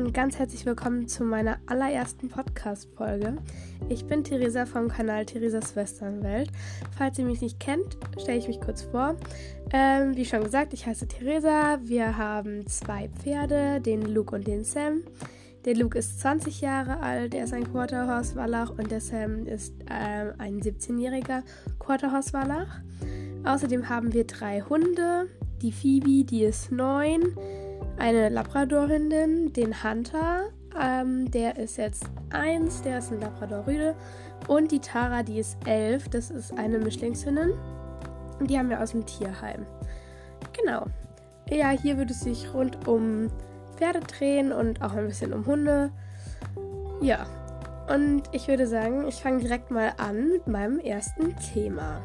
und ganz herzlich willkommen zu meiner allerersten Podcast-Folge. Ich bin Theresa vom Kanal Theresas Westernwelt. Falls ihr mich nicht kennt, stelle ich mich kurz vor. Wie schon gesagt, ich heiße Theresa. Wir haben 2 Pferde, den Luke und den Sam. Der Luke ist 20 Jahre alt, er ist ein Quarter-Horse-Wallach und der Sam ist ein 17-jähriger Quarter-Horse-Wallach. Außerdem haben wir 3 Hunde, die Phoebe, die ist 9, eine Labrador-Hündin, den Hunter, der ist jetzt 1, der ist ein Labrador-Rüde, und die Tara, die ist 11, das ist eine Mischlingshündin, und die haben wir aus dem Tierheim. Genau. Ja, hier würde es sich rund um Pferde drehen und auch ein bisschen um Hunde. Ja, und ich würde sagen, ich fange direkt mal an mit meinem ersten Thema.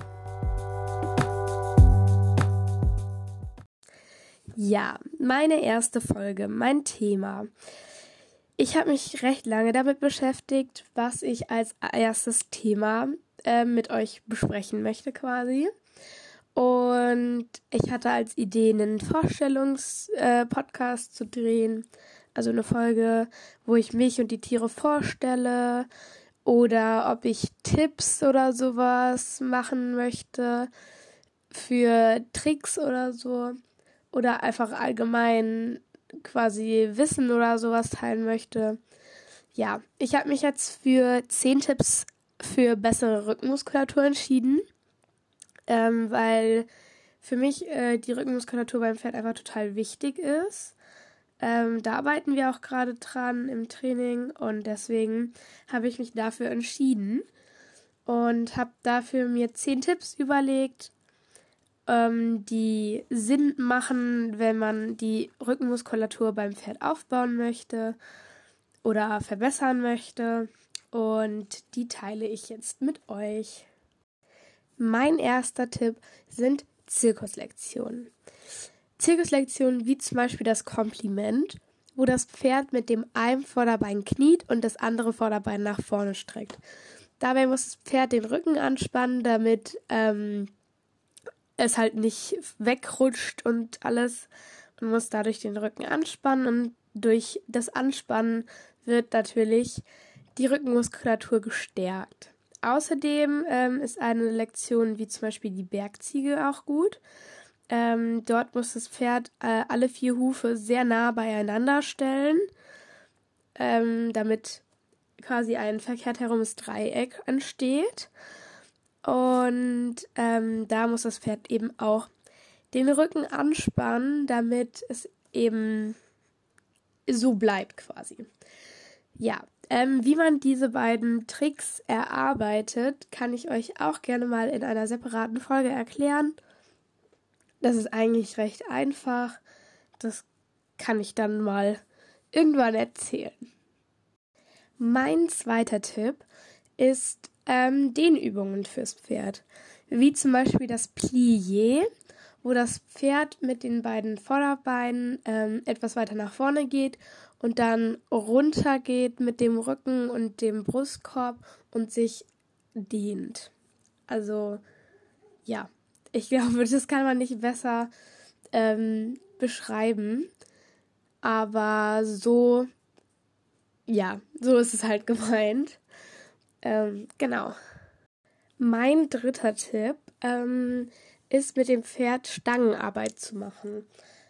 Ja, meine erste Folge, mein Thema. Ich habe mich recht lange damit beschäftigt, was ich als erstes Thema mit euch besprechen möchte quasi. Und ich hatte als Idee, einen Vorstellungspodcast zu drehen. Also eine Folge, wo ich mich und die Tiere vorstelle. Oder ob ich Tipps oder sowas machen möchte für Tricks oder so. Oder einfach allgemein quasi Wissen oder sowas teilen möchte. Ja, ich habe mich jetzt für 10 Tipps für bessere Rückenmuskulatur entschieden. Weil für mich die Rückenmuskulatur beim Pferd einfach total wichtig ist. Da arbeiten wir auch gerade dran im Training und deswegen habe ich mich dafür entschieden und habe dafür mir 10 Tipps überlegt, die Sinn machen, wenn man die Rückenmuskulatur beim Pferd aufbauen möchte oder verbessern möchte, und die teile ich jetzt mit euch. Mein erster Tipp sind Zirkuslektionen. Zirkuslektionen wie zum Beispiel das Kompliment, wo das Pferd mit dem einen Vorderbein kniet und das andere Vorderbein nach vorne streckt. Dabei muss das Pferd den Rücken anspannen, damit es halt nicht wegrutscht und alles, und muss dadurch den Rücken anspannen, und durch das Anspannen wird natürlich die Rückenmuskulatur gestärkt. Außerdem ist eine Lektion wie zum Beispiel die Bergziege auch gut. Dort muss das Pferd alle 4 Hufe sehr nah beieinander stellen, damit quasi ein verkehrt herumes Dreieck entsteht. Und da muss das Pferd eben auch den Rücken anspannen, damit es eben so bleibt quasi. Ja, wie man diese beiden Tricks erarbeitet, kann ich euch auch gerne mal in einer separaten Folge erklären. Das ist eigentlich recht einfach. Das kann ich dann mal irgendwann erzählen. Mein zweiter Tipp ist Dehnübungen fürs Pferd. Wie zum Beispiel das Plié, wo das Pferd mit den beiden Vorderbeinen etwas weiter nach vorne geht und dann runter geht mit dem Rücken und dem Brustkorb und sich dehnt. Also, ja, ich glaube, das kann man nicht besser beschreiben. Aber so, ja, so ist es halt gemeint. Genau. Mein dritter Tipp ist, mit dem Pferd Stangenarbeit zu machen.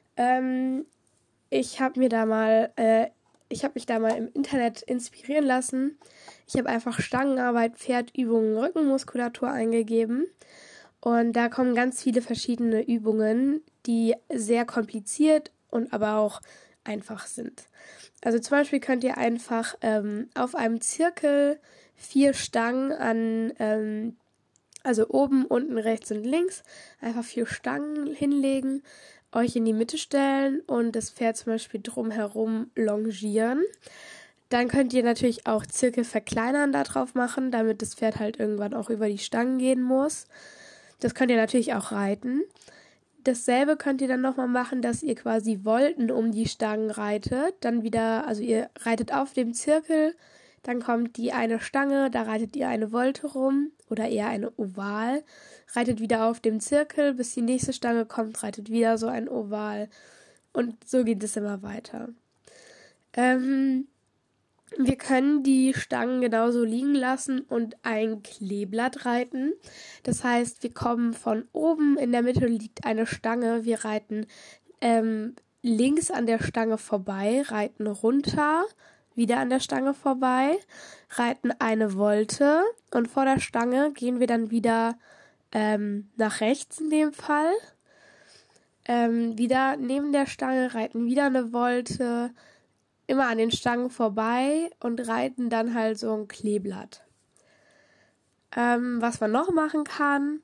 Ich habe mich da mal im Internet inspirieren lassen. Ich habe einfach Stangenarbeit, Pferdübungen, Rückenmuskulatur eingegeben. Und da kommen ganz viele verschiedene Übungen, die sehr kompliziert und aber auch einfach sind. Also zum Beispiel könnt ihr einfach auf einem Zirkel 4 Stangen an, also oben, unten, rechts und links, einfach 4 Stangen hinlegen, euch in die Mitte stellen und das Pferd zum Beispiel drumherum longieren. Dann könnt ihr natürlich auch Zirkel verkleinern da drauf machen, damit das Pferd halt irgendwann auch über die Stangen gehen muss. Das könnt ihr natürlich auch reiten. Dasselbe könnt ihr dann nochmal machen, dass ihr quasi Volten um die Stangen reitet. Dann wieder, also ihr reitet auf dem Zirkel, dann kommt die eine Stange, da reitet ihr eine Volte rum oder eher eine Oval, reitet wieder auf dem Zirkel, bis die nächste Stange kommt, reitet wieder so ein Oval, und so geht es immer weiter. Wir können die Stangen genauso liegen lassen und ein Kleeblatt reiten. Das heißt, wir kommen von oben, in der Mitte liegt eine Stange, wir reiten links an der Stange vorbei, reiten runter, wieder an der Stange vorbei, reiten eine Volte und vor der Stange gehen wir dann wieder nach rechts in dem Fall. Wieder neben der Stange, reiten wieder eine Volte, immer an den Stangen vorbei und reiten dann halt so ein Kleeblatt. Was man noch machen kann,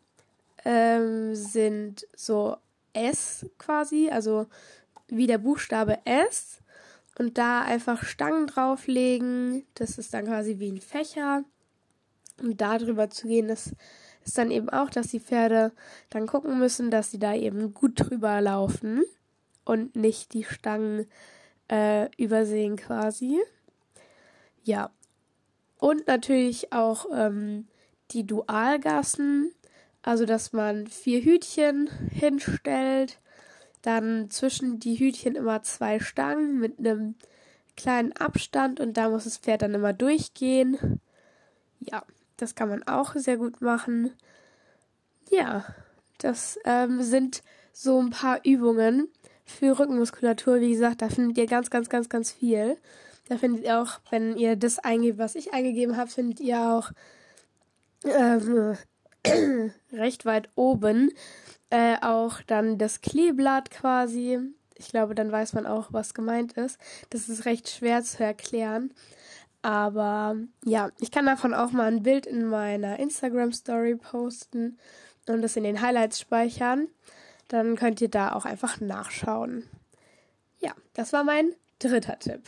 sind so S quasi, also wie der Buchstabe S und da einfach Stangen drauflegen. Das ist dann quasi wie ein Fächer. Und da drüber zu gehen, das ist dann eben auch, dass die Pferde dann gucken müssen, dass sie da eben gut drüber laufen und nicht die Stangen übersehen quasi. Ja. Und natürlich auch die Dualgassen, also dass man 4 Hütchen hinstellt, dann zwischen die Hütchen immer 2 Stangen mit einem kleinen Abstand und da muss das Pferd dann immer durchgehen. Ja, das kann man auch sehr gut machen. Ja, das sind so ein paar Übungen für Rückenmuskulatur. Wie gesagt, da findet ihr ganz, ganz, ganz, ganz viel. Da findet ihr auch, wenn ihr das eingebt, was ich eingegeben habe, findet ihr auch recht weit oben auch dann das Kleeblatt quasi. Ich glaube, dann weiß man auch, was gemeint ist. Das ist recht schwer zu erklären. Aber ja, ich kann davon auch mal ein Bild in meiner Instagram-Story posten und das in den Highlights speichern. Dann könnt ihr da auch einfach nachschauen. Ja, das war mein 3. Tipp.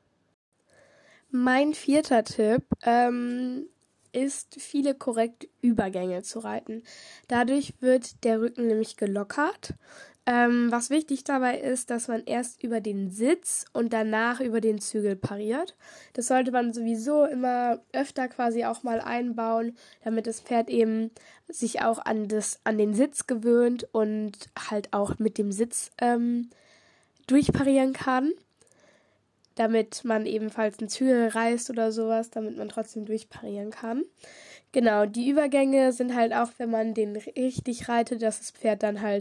Mein 4. Tipp ist, viele korrekte Übergänge zu reiten. Dadurch wird der Rücken nämlich gelockert. Was wichtig dabei ist, dass man erst über den Sitz und danach über den Zügel pariert. Das sollte man sowieso immer öfter quasi auch mal einbauen, damit das Pferd eben sich auch an den Sitz gewöhnt und halt auch mit dem Sitz durchparieren kann. Damit man ebenfalls einen Zügel reißt oder sowas, damit man trotzdem durchparieren kann. Genau, die Übergänge sind halt auch, wenn man den richtig reitet, dass das Pferd dann halt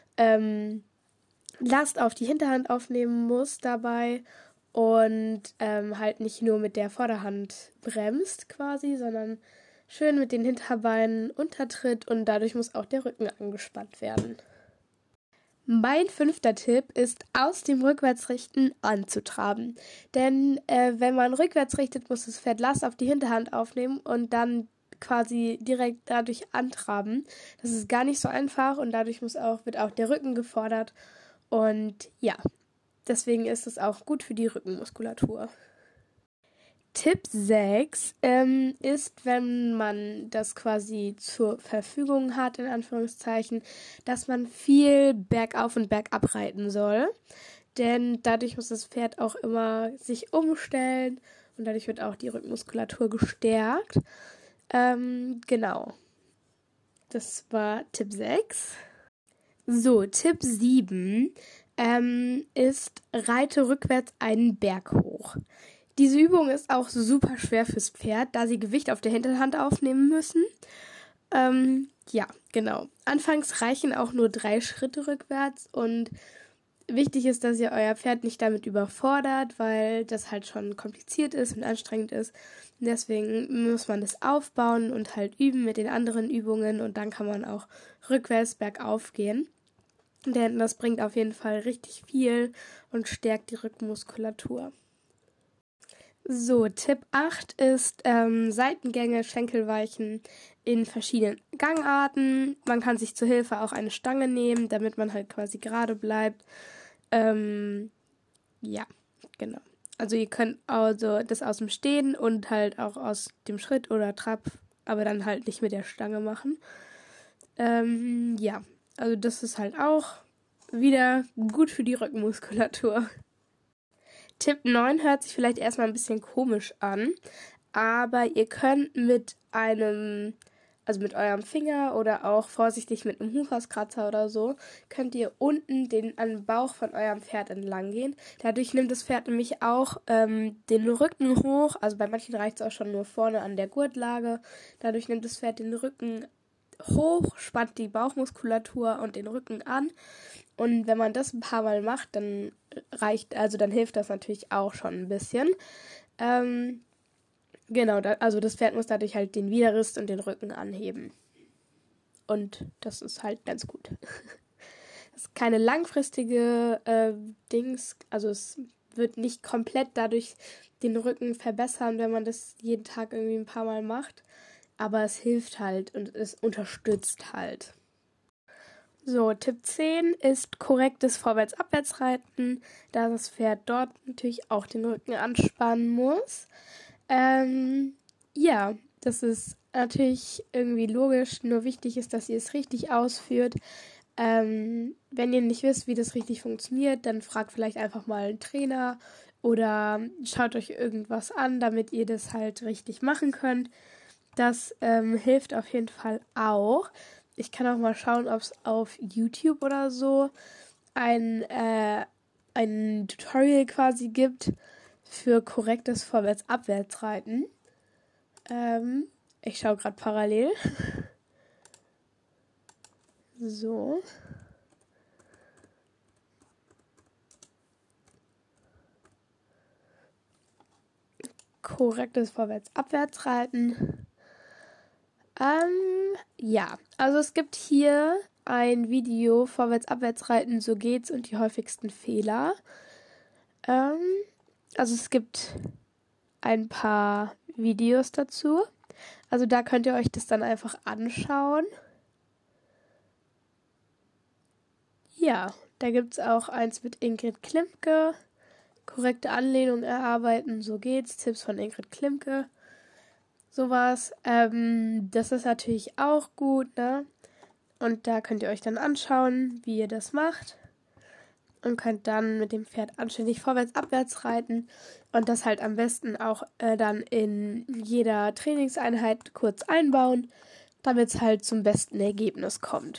Last auf die Hinterhand aufnehmen muss dabei und halt nicht nur mit der Vorderhand bremst quasi, sondern schön mit den Hinterbeinen untertritt und dadurch muss auch der Rücken angespannt werden. Mein 5. Tipp ist, aus dem Rückwärtsrichten anzutraben. Denn wenn man rückwärts richtet, muss das Pferd Last auf die Hinterhand aufnehmen und dann quasi direkt dadurch antraben. Das ist gar nicht so einfach und dadurch wird auch der Rücken gefordert. Und ja, deswegen ist es auch gut für die Rückenmuskulatur. Tipp 6 ist, wenn man das quasi zur Verfügung hat, in Anführungszeichen, dass man viel bergauf und bergab reiten soll. Denn dadurch muss das Pferd auch immer sich umstellen und dadurch wird auch die Rückenmuskulatur gestärkt. Genau. Das war Tipp 6. So, Tipp 7 ist, reite rückwärts einen Berg hoch. Diese Übung ist auch super schwer fürs Pferd, da sie Gewicht auf der Hinterhand aufnehmen müssen. Ja, genau. Anfangs reichen auch nur 3 Schritte rückwärts und wichtig ist, dass ihr euer Pferd nicht damit überfordert, weil das halt schon kompliziert ist und anstrengend ist. Und deswegen muss man das aufbauen und halt üben mit den anderen Übungen und dann kann man auch rückwärts bergauf gehen. Denn das bringt auf jeden Fall richtig viel und stärkt die Rückenmuskulatur. So, Tipp 8 ist Seitengänge, Schenkelweichen in verschiedenen Gangarten. Man kann sich zur Hilfe auch eine Stange nehmen, damit man halt quasi gerade bleibt. Ja, genau. Also ihr könnt also das aus dem Stehen und halt auch aus dem Schritt oder Trab, aber dann halt nicht mit der Stange machen. Ja, also das ist halt auch wieder gut für die Rückenmuskulatur. Tipp 9 hört sich vielleicht erstmal ein bisschen komisch an, aber ihr könnt mit einem also mit eurem Finger oder auch vorsichtig mit einem Huferskratzer oder so, könnt ihr unten an den Bauch von eurem Pferd entlang gehen. Dadurch nimmt das Pferd nämlich auch den Rücken hoch. Also bei manchen reicht es auch schon nur vorne an der Gurtlage. Dadurch nimmt das Pferd den Rücken hoch, spannt die Bauchmuskulatur und den Rücken an. Und wenn man das ein paar Mal macht, dann hilft das natürlich auch schon ein bisschen. Genau, also das Pferd muss dadurch halt den Widerrist und den Rücken anheben. Und das ist halt ganz gut. Das ist keine langfristige also es wird nicht komplett dadurch den Rücken verbessern, wenn man das jeden Tag irgendwie ein paar Mal macht. Aber es hilft halt und es unterstützt halt. So, Tipp 10 ist korrektes Vorwärts-Abwärts-Reiten, da das Pferd dort natürlich auch den Rücken anspannen muss. Ja, das ist natürlich irgendwie logisch, nur wichtig ist, dass ihr es richtig ausführt. Wenn ihr nicht wisst, wie das richtig funktioniert, dann fragt vielleicht einfach mal einen Trainer oder schaut euch irgendwas an, damit ihr das halt richtig machen könnt. Das hilft auf jeden Fall auch. Ich kann auch mal schauen, ob es auf YouTube oder so ein Tutorial quasi gibt für korrektes Vorwärts-Abwärts-Reiten. Ich schaue gerade parallel. So. Korrektes Vorwärts-Abwärts-Reiten. Ja, also es gibt hier ein Video, Vorwärts-Abwärts-Reiten, so geht's und die häufigsten Fehler. Also es gibt ein paar Videos dazu. Also da könnt ihr euch das dann einfach anschauen. Ja, da gibt's auch eins mit Ingrid Klimke. Korrekte Anlehnung erarbeiten, so geht's. Tipps von Ingrid Klimke. Sowas. Das ist natürlich auch gut, ne? Und da könnt ihr euch dann anschauen, wie ihr das macht. Und könnt dann mit dem Pferd anständig vorwärts-abwärts reiten. Und das halt am besten auch dann in jeder Trainingseinheit kurz einbauen, damit es halt zum besten Ergebnis kommt.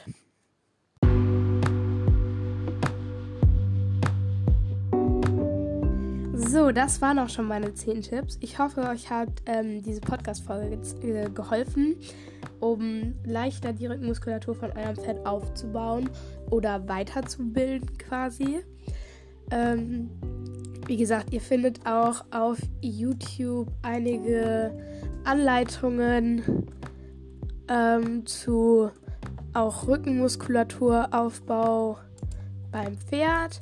So, das waren auch schon meine 10 Tipps. Ich hoffe, euch hat diese Podcast-Folge geholfen, um leichter die Rückenmuskulatur von eurem Pferd aufzubauen oder weiterzubilden quasi. Wie gesagt, ihr findet auch auf YouTube einige Anleitungen zu auch Rückenmuskulaturaufbau beim Pferd.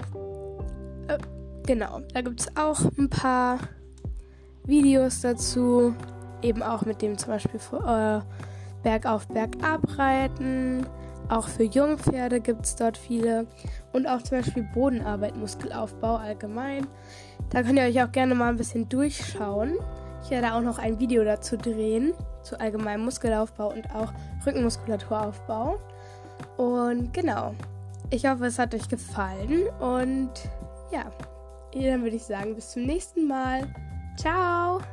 Genau, da gibt es auch ein paar Videos dazu, eben auch mit dem zum Beispiel Bergauf, Bergab reiten. Auch für Jungpferde gibt es dort viele. Und auch zum Beispiel Bodenarbeit, Muskelaufbau allgemein. Da könnt ihr euch auch gerne mal ein bisschen durchschauen. Ich werde auch noch ein Video dazu drehen, zu allgemeinem Muskelaufbau und auch Rückenmuskulaturaufbau. Und genau, ich hoffe, es hat euch gefallen. Und ja, dann würde ich sagen, bis zum nächsten Mal. Ciao!